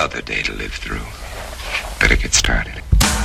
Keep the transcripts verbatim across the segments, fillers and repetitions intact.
another day to live through. Better get started.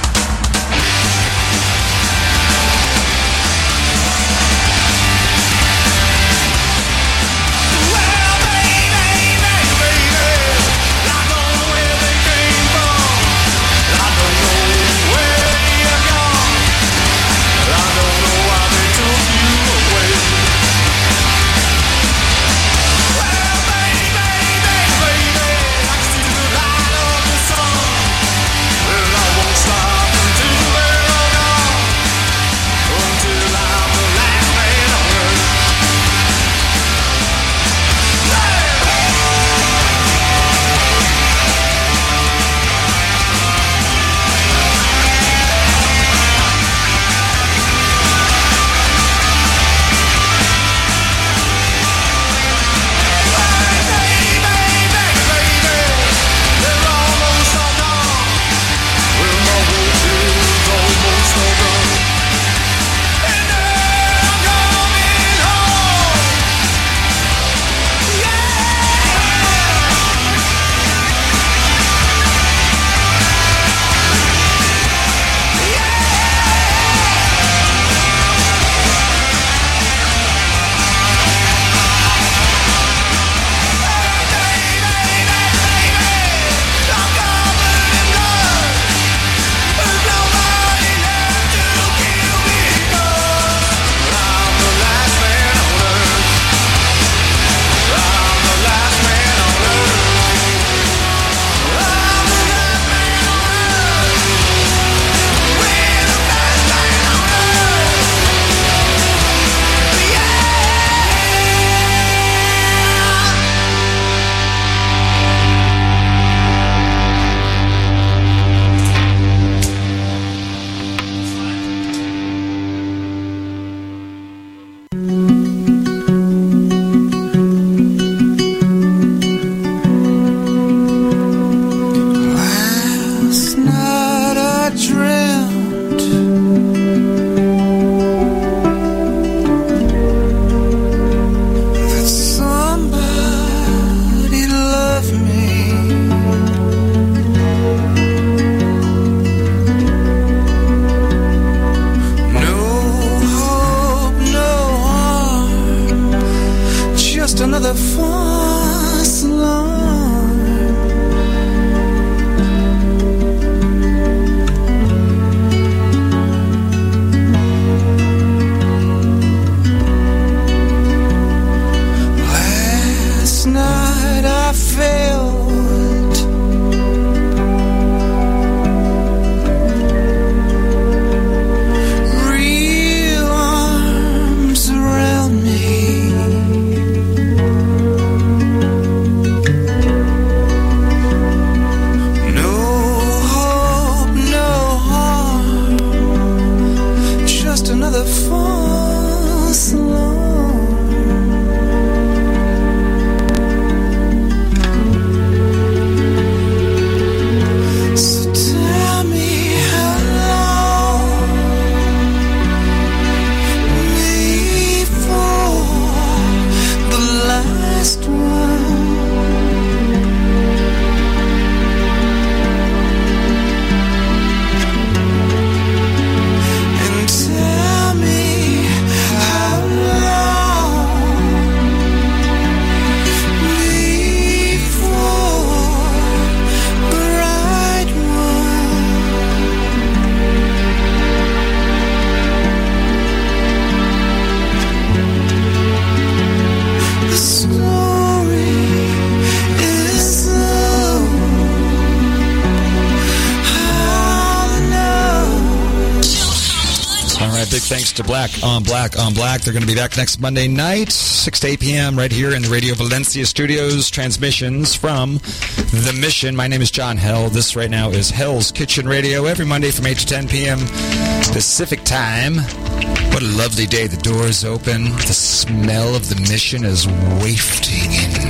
Thanks to Black on Black on Black. They're going to be back next Monday night, six to eight p.m. right here in the Radio Valencia studios. Transmissions from The Mission. My name is John Hell. This right now is Hell's Kitchen Radio every Monday from eight to ten p.m. Pacific time. What a lovely day. The doors open. The smell of The Mission is wafting in.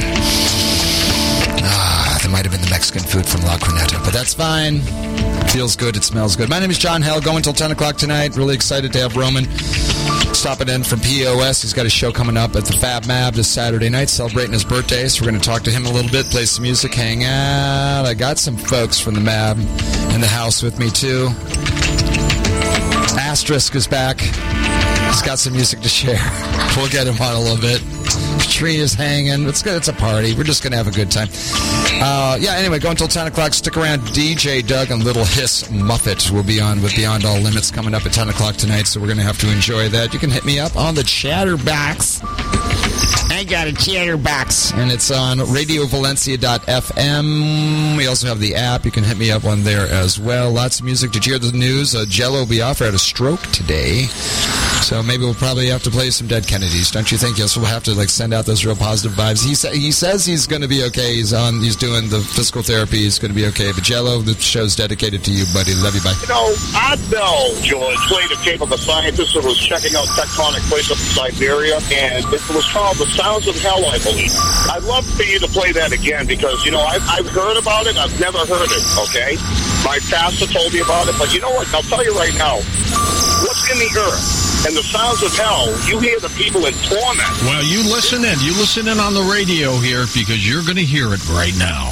Ah, that might have been the Mexican food from La Corneta, but that's fine. Feels good. It smells good. My name is John Hell. Going until ten o'clock tonight. Really excited to have Roman stopping in from P O S. He's got a show coming up at the Fab Mab this Saturday night, celebrating his birthday. So we're going to talk to him a little bit, play some music, hang out. I got some folks from the Mab in the house with me, too. Asterisk is back. He's got some music to share. We'll get him on a little bit. Tree is hanging. It's good. It's a party. We're just going to have a good time. Uh, yeah, anyway, go until ten o'clock. Stick around. D J Doug and Little Hiss Muffet will be on with Beyond All Limits coming up at ten o'clock tonight, so we're going to have to enjoy that. You can hit me up on the Chatterbox. I got a Chatterbox. And it's on radio valencia dot f m. We also have the app. You can hit me up on there as well. Lots of music. Did you hear the news? Uh, Jello Biafra had a stroke today. So maybe we'll probably have to play some Dead Kennedys, don't you think? Yes, we'll have to like send out those real positive vibes. He sa- he says he's going to be okay. He's on. He's doing the physical therapy. He's going to be okay. But Jello, the show's dedicated to you, buddy. Love you, bye. You know, Adbel George played a tape of a scientist who was checking out tectonic plates up in Siberia, and it was called The Sounds of Hell, I believe. I'd love for you to play that again because, you know, I've, I've heard about it. I've never heard it, okay? My pastor told me about it, but you know what? I'll tell you right now. What's in the earth? And the sounds of hell, you hear the people in torment. Well, you listen in. You listen in on the radio here because you're going to hear it right now.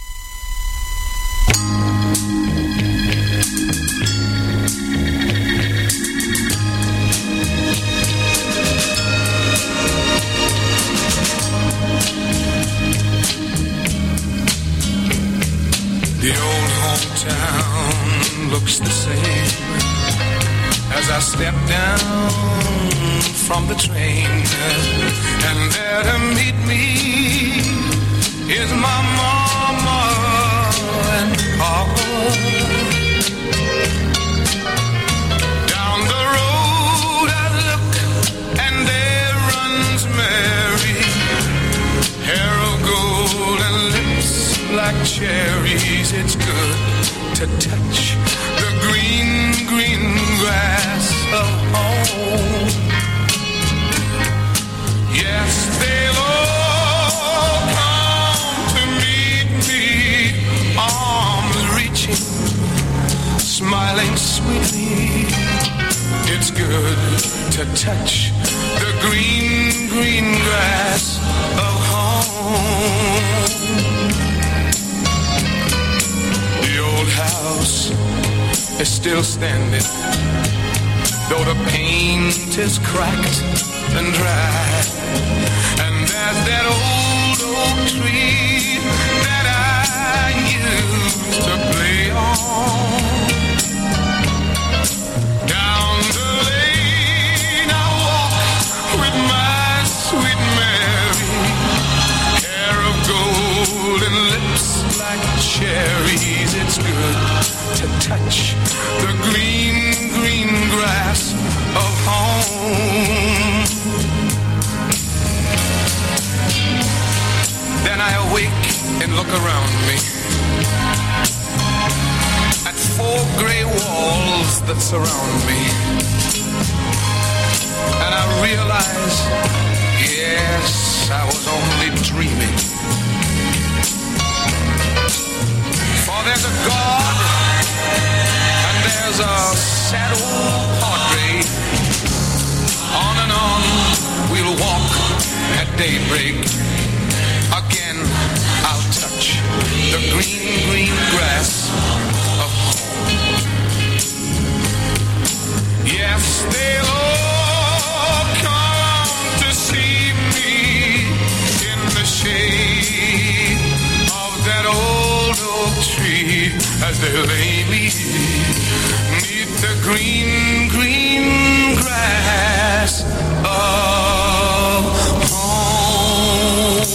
The old hometown looks the same as I step down from the train, and there to meet me is my mama and papa. Down the road I look, and there runs Mary, hair of gold and lips like cherries. It's good to touch the green, green grass of home. Yes, they'll all come to meet me, arms reaching, smiling sweetly. It's good to touch the green, green grass of home. The old house is still standing, though the paint is cracked and dry. And there's that old oak tree that I used to play on. Down the lane I walk with my sweet Mary, hair of gold and lips like cherries. It's good to touch the green, green grass of home. Then I awake and look around me at four gray walls that surround me, and I realize, yes, I was only dreaming. For there's a God and there's a sad old portrait. On and on we'll walk at daybreak. Again I'll touch the green, green grass of home. Yes, they'll all come to see me in the shade of that old oak tree as they lay me neath the green, green grass of home.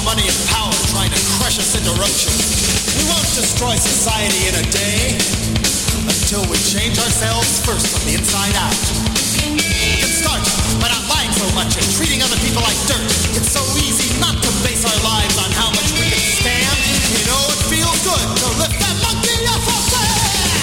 money and power trying to crush us into roaches. We won't destroy society in a day until we change ourselves first from the inside out. We can start by not lying so much and treating other people like dirt. It's so easy not to base our lives on how much we can stand. You know it feels good to lift that monkey off our back.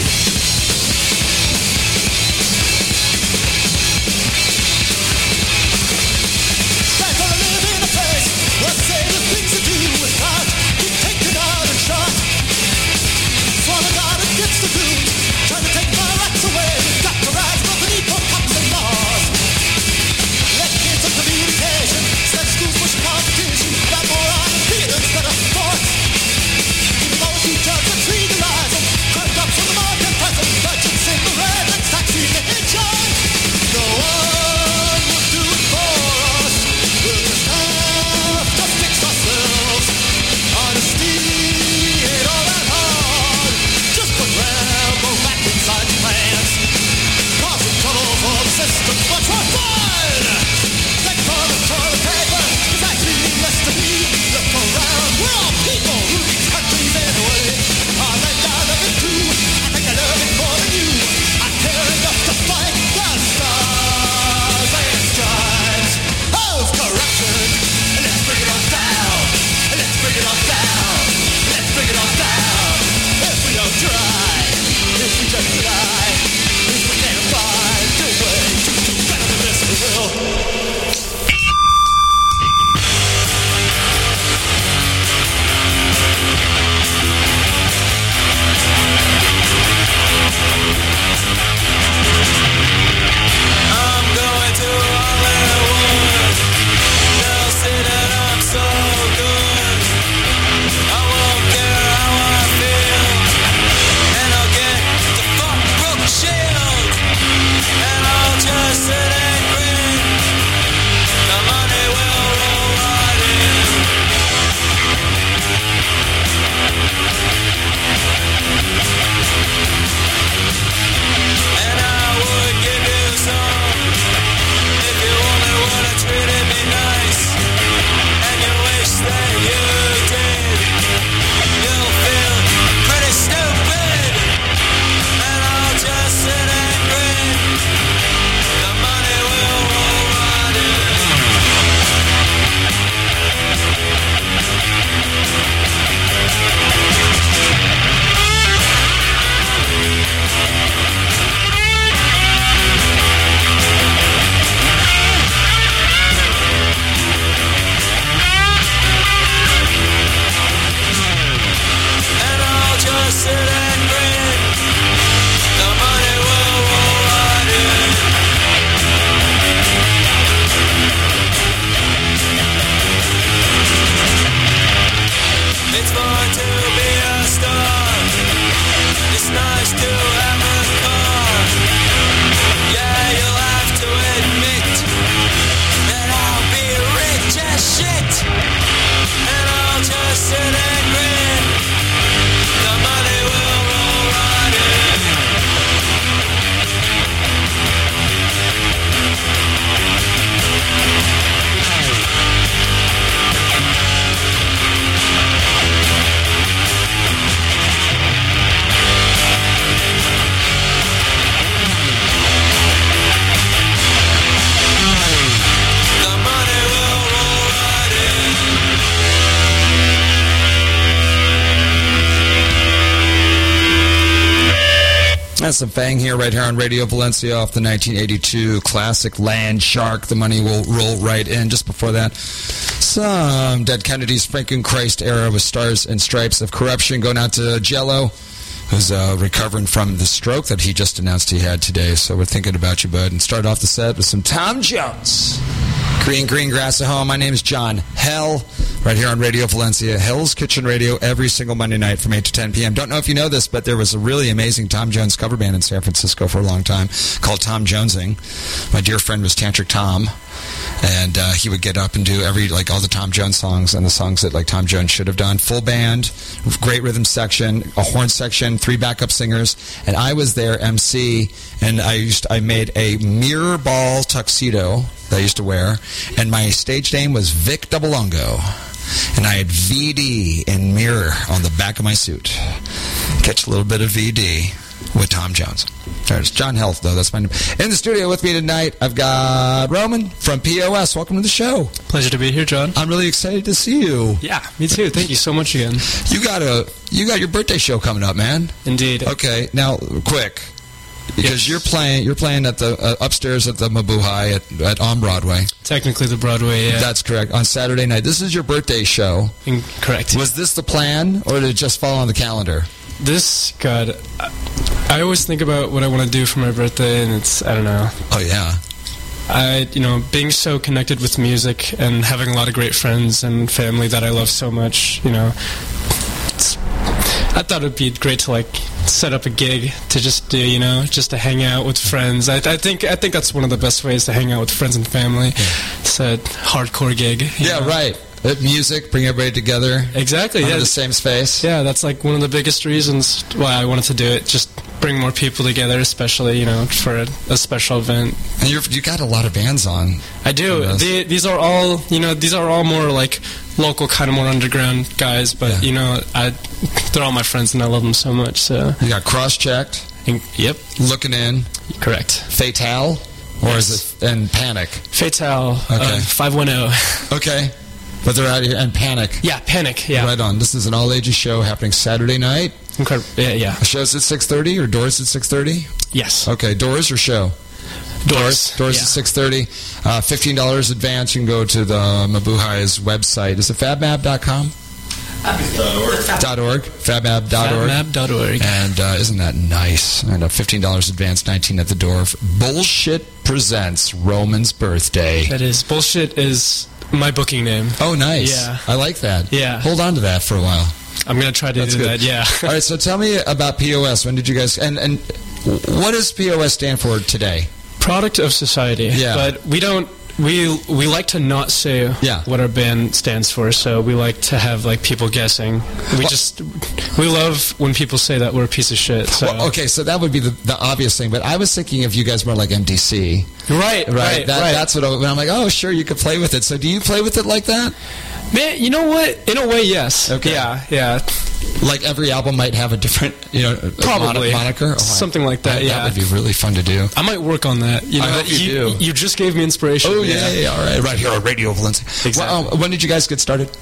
Try to live in a place where say the things you do without being taken out and shot. Swallowed out against the goon, trying to take my rights away. We've got to rise above the need for cops and laws. Let kids of communication, set schools push competition, got more on theater instead of sports. Even though we judge and legalize them, carved up from the market present, merchants in the red and taxi the hitchhike. No one will do it for us. We'll just have to fix ourselves. Honesty ain't all that hard. Just put Rambo back inside your pants. Causing trouble for the system, but for fun. Thank for the toilet paper, it's actually less to me. Look around, we're all people who these countries anyway. I think I love it too, I think I love it more than you. I care enough to fight the stars and stripes of corruption. Let's bring it on down, let's bring it on down, let's bring it on down. If we don't try, if we just lie, if we can't find a way to do better than this, we will. I'm going to Hollywood. They'll say that I'm so good. I won't care how I feel, and I'll get the fuck Brooke Shield, and I'll just sit and grin. The money will roll right in. And I would give you some if you only would have treated me nice. And you wish that you did. You'll feel pretty stupid. And I'll just sit and grin. The money will roll right in. And I'll just sit and grin. The money will roll right in. It's fun to be a star. It's nice to have a car. Yeah, you'll have to admit that I'll be rich as shit. And I'll just sit and grin. The money will roll right in. The money will roll right in. That's some Fang here, right here on Radio Valencia off the nineteen eighty-two classic Land Shark. The money will roll right in. Just before that, some Dead Kennedys, Frankenchrist era with Stars and Stripes of Corruption. Going out to Jello, who's uh, recovering from the stroke that he just announced he had today. So we're thinking about you, bud. And start off the set with some Tom Jones. Green, green grass at home. My name is John Hell, right here on Radio Valencia, Hell's Kitchen Radio, every single Monday night from eight to ten p.m. Don't know if you know this, but there was a really amazing Tom Jones cover band in San Francisco for a long time called Tom Jonesing. My dear friend was Tantric Tom, and uh, he would get up and do every, like, all the Tom Jones songs and the songs that, like, Tom Jones should have done. Full band, great rhythm section, a horn section, three backup singers, and I was their M C, and I used I made a mirror ball tuxedo that I used to wear, and my stage name was Vic Doublongo. and I had V D in mirror on the back of my suit. Catch a little bit of V D with Tom Jones. There's John Health, though. That's my name. In the studio with me tonight, I've got Roman from P O S. Welcome to the show. Pleasure to be here, John. I'm really excited to see you. Yeah, me too. Thank you so much again. You got a you got your birthday show coming up, man. Indeed. Okay, now quick, because Yes. you're playing you're playing at the uh, upstairs at the Mabuhay at, at on Broadway. Technically the Broadway, yeah. That's correct. On Saturday night. This is your birthday show. In- correct. Was this the plan, or did it just fall on the calendar? This, God, I, I always think about what I want to do for my birthday, and it's, I don't know. Oh yeah. I, you know, being so connected with music and having a lot of great friends and family that I love so much, you know, it's, I thought it'd be great to, like, set up a gig to just do, you know, just to hang out with friends. I, I think I think that's one of the best ways to hang out with friends and family. Yeah. It's a hardcore gig. you Yeah, know? right. Uh, music, bring everybody together. Exactly. Under Yeah. the same space. Yeah, that's like one of the biggest reasons why I wanted to do it. Just bring more people together, especially, you know, for a, a special event. And you're, you got a lot of bands on. I do. Yes. The, these are all, you know, these are all more like local, kind of more underground guys. But Yeah. you know, I they're all my friends, and I love them so much. So, You got Cross-Checked, and, yep, Looking In, correct. Fatale, or Yes. is it and Panic? Fatale, Okay. uh, five one zero. Okay, but they're out here and Panic. Yeah, Panic. Yeah, Right on. This is an all-ages show happening Saturday night. incredible. Yeah, yeah. The show's at six thirty, or doors at six thirty? Yes. Okay, doors or show? Doors. Doors Yeah. at six thirty. Uh, fifteen dollars advance. You can go to the Mabuhai's website. Is it fabmab dot com? Dot org. fabmab dot org. Fabmab dot org. And uh, isn't that nice? And uh, fifteen dollars advance, nineteen at the door. Bullshit presents Roman's birthday. That is bullshit. Is my booking name. Oh, nice. Yeah. I like that. Yeah. Hold on to that for a while. I'm gonna try to That's do good. that. Yeah. All right, so tell me about P O S. When did you guys... And, and what does P O S stand for today? Product of society. Yeah. But we don't. We we like to not say Yeah. what our band stands for, so we like to have like people guessing. We Well- just we love when people say that we're a piece of shit. So Well, okay, so that would be the, the obvious thing, but I was thinking of you guys more like M D C. right, Right, right, that, right. That's what I, when I'm like, oh, sure, you could play with it. So do you play with it like that? Man, you know what? In a way, yes. Okay. Yeah, yeah. Like every album might have a different, you know, Probably. mon- moniker? Oh, I- Something like that, I- yeah. That would be really fun to do. I might work on that. You know, I hope you do. You just gave me inspiration. Oh, yeah, yeah, all right. Right here on Radio Valencia. Exactly. Well, um, when did you guys get started?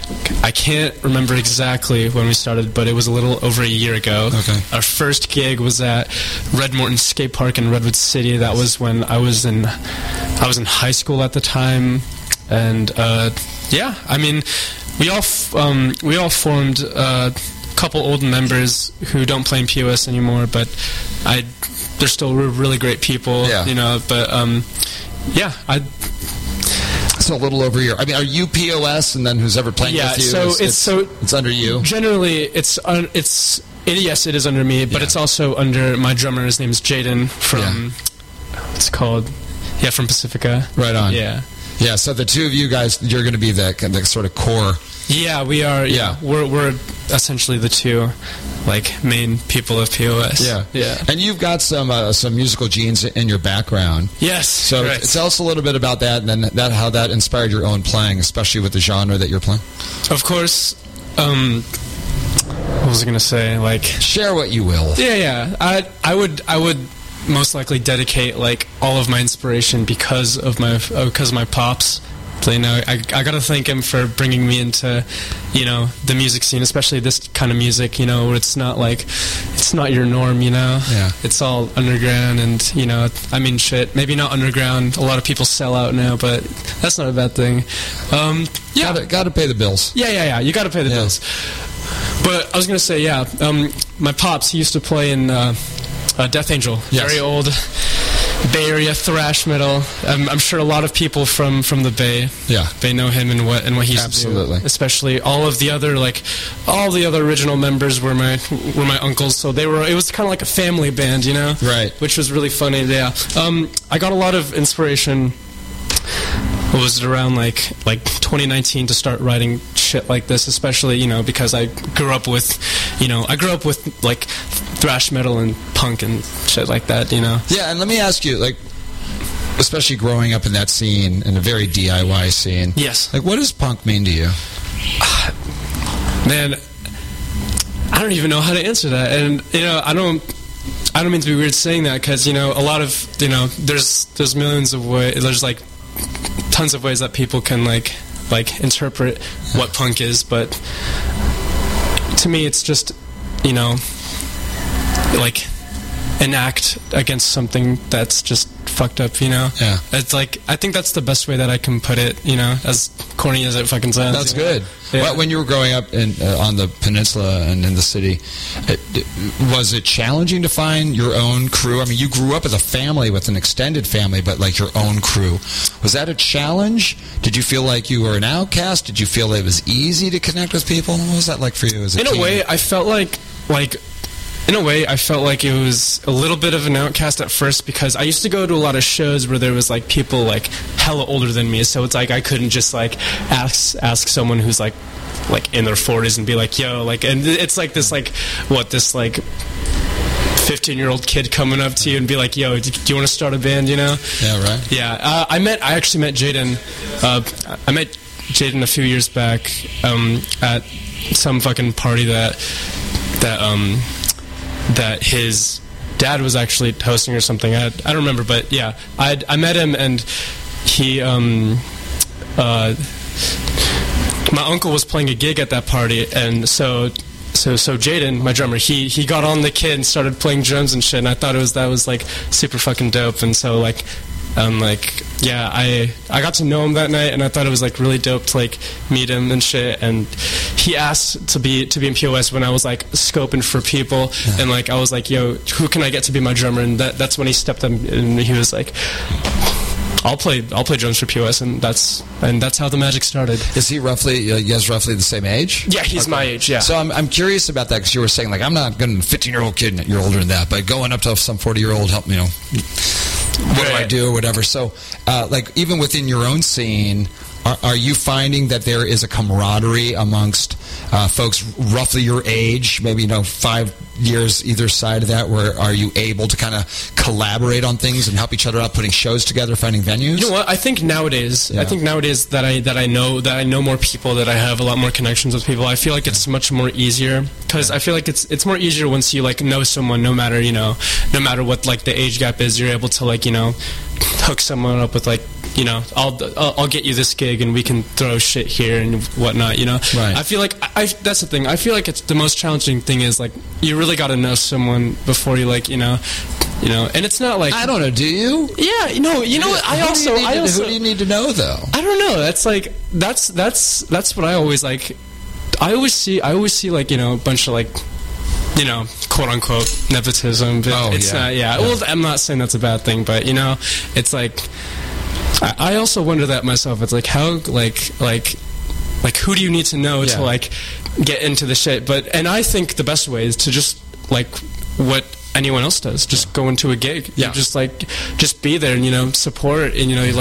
I can't remember exactly when we started, but it was a little over a year ago. Okay. Our first gig was at Red Morton Skate Park in Redwood City. That was when I was in I was in high school at the time, and uh, yeah, I mean, we all f- um, we all formed a couple old members who don't play in P O S anymore, but I they're still re- really great people. Yeah. You know, but um, yeah, I. So a little over a year. I mean, are you P O S, and then who's ever playing Yeah, with you? so is- it's so- it's under you. Generally, it's un, it's it, yes, it is under me, but Yeah. it's also under my drummer. His name is Jaden from what's it called, yeah, from Pacifica. Right on. Yeah, Yeah. So the two of you guys, you're going to be the, the sort of core. yeah, we are. Yeah, Yeah. we're we're essentially the two like main people of P O S. Yeah. yeah. And you've got some uh, some musical genes in your background. Yes. So correct. tell us a little bit about that, and then that how that inspired your own playing, especially with the genre that you're playing. Of course. Um, what was I gonna say? Like. Share what you will. Yeah, yeah. I I would I would most likely dedicate like all of my inspiration because of my uh, because of my pops. So, you know, I I gotta thank him for bringing me into, you know, the music scene, especially this kind of music. You know, where it's not like it's not your norm. You know, Yeah. It's all underground, and you know, I mean, shit. Maybe not underground. A lot of people sell out now, but that's not a bad thing. Um, yeah, Gotta, gotta pay the bills. yeah, yeah, yeah. You got to pay the Yeah. bills. But I was gonna say, yeah. Um, my pops, he used to play in uh, uh, Death Angel, Yes. very old Bay Area thrash metal. I'm, I'm sure a lot of people from, from the Bay, Yeah. they know him and what and what he used Absolutely. to do. Especially all of the other like, all the other original members were my were my uncles. So they were. It was kind of like a family band, you know. Right. Which was really funny. Yeah. Um, I got a lot of inspiration. What was it around like like twenty nineteen to start writing shit like this, especially, you know, because I grew up with, you know, I grew up with like thrash metal and punk and shit like that, you know. Yeah, and let me ask you, like, especially growing up in that scene, in a very D I Y scene. Yes. Like, what does punk mean to you? man, I don't even know how to answer that. And, you know, I don't... I don't mean to be weird saying that, because, you know, a lot of, you know, there's there's millions of ways, there's like tons of ways that people can like like interpret what punk is, but to me it's just, you know, like an act against something that's just fucked up, you know? Yeah. It's like, I think that's the best way that I can put it, you know, as corny as it fucking sounds. That's you know? good. Yeah. Well, when you were growing up in, uh, on the peninsula and in the city, it, it, was it challenging to find your own crew? I mean, you grew up as a family with an extended family, but like your own crew. Was that a challenge? Did you feel like you were an outcast? Did you feel it was easy to connect with people? What was that like for you as a In teen? a way, I felt like, like, in a way, I felt like it was a little bit of an outcast at first, because I used to go to a lot of shows where there was like people like hella older than me, so it's like I couldn't just like ask ask someone who's like like in their forties and be like, yo, like, and it's like this like what this like fifteen year old kid coming up to you and be like, yo, do you want to start a band, you know? Yeah, right. Yeah, uh, I met I actually met Jaden. Uh, I met Jaden a few years back um, at some fucking party that that um. that his dad was actually hosting or something. I, I don't remember, but yeah, I I met him, and he um uh my uncle was playing a gig at that party, and so so so Jaden, my drummer, he he got on the kit and started playing drums and shit, and I thought it was that was like super fucking dope, and so like um like yeah, I I got to know him that night, and I thought it was like really dope to like meet him and shit. And he asked to be to be in P O S when I was like scoping for people, yeah. And like I was like, yo, who can I get to be my drummer? And that that's when he stepped up and he was like, I'll play I'll play drums for P O S, and that's and that's how the magic started. Is he roughly uh, you guys roughly the same age? Yeah, he's okay. my age. Yeah. So I'm I'm curious about that, because you were saying like I'm not going to fifteen year old kid, you're older than that, but going up to some forty year old help me, you know. What do I do or whatever? So, uh, like, even within your own scene, are, are you finding that there is a camaraderie amongst uh, folks roughly your age, maybe, you know, five years either side of that, where are you able to kind of collaborate on things and help each other out, putting shows together, finding venues? You know what? I think nowadays, yeah. I think nowadays that I that I know that I know more people, that I have a lot more connections with people. I feel like it's much more easier, because I feel like it's it's more easier once you like know someone, no matter you know, no matter what like the age gap is. You're able to like you know, hook someone up with like. You know, I'll, I'll I'll get you this gig, and we can throw shit here and whatnot. You know, right. I feel like I, I that's the thing. I feel like it's the most challenging thing is like you really got to know someone before you like you know, you know. And it's not like I don't know. Do you? Yeah, you know, you know what? I who also do you need I to, also who do you need to know though? I don't know. That's like that's that's that's what I always like. I always see I always see like you know a bunch of like. You know, quote unquote nepotism. But oh, it's yeah. not. Yeah. yeah. Well, I'm not saying that's a bad thing, but you know, it's like. I also wonder that myself. It's like how, like, like, like, who do you need to know yeah. to like get into the shit? But and I think the best way is to just like what anyone else does. Just go into a gig. Yeah. You just like just be there and you know support and you know you like.